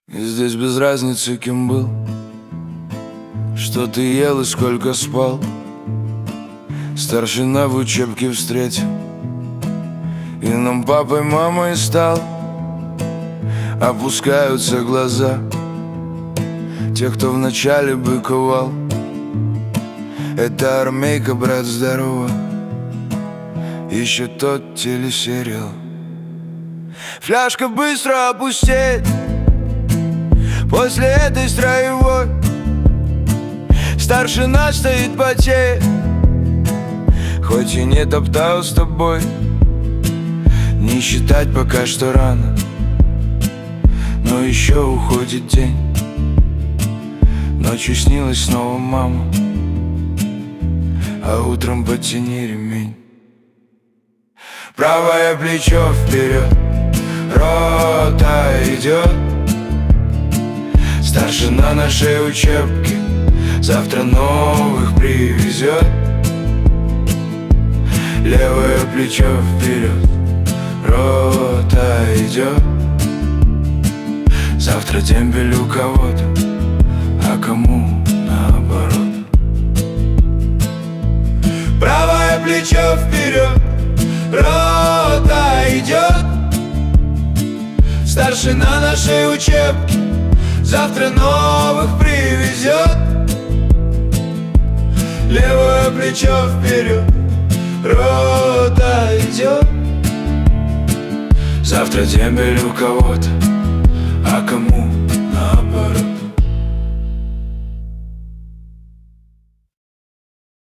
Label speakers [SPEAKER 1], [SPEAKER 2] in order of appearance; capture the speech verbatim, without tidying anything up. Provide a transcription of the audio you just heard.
[SPEAKER 1] И здесь без разницы, кем был, что ты ел и сколько спал. Старшина в учебке встретил и нам папой, мамой стал. Опускаются глаза тех, кто вначале быковал. Это армейка, брат, здорово, еще тот телесериал. Фляжка быстро опустеет после этой строевой. Старшина стоит, потеет, хоть и не топтал с тобой. Не считать пока что рано, но еще уходит день. Ночью снилась снова мама, а утром потяни ремень. Правое плечо вперед, рота идет. Старшина нашей учебки завтра новых привезет. Левое плечо вперед, рота идет. Завтра дембель у кого-то, а кому наоборот. Правое плечо вперед, рота идет. Старшина нашей учебки завтра новых привезет. Левое плечо вперед, рота идет. Завтра дембель у кого-то, а кому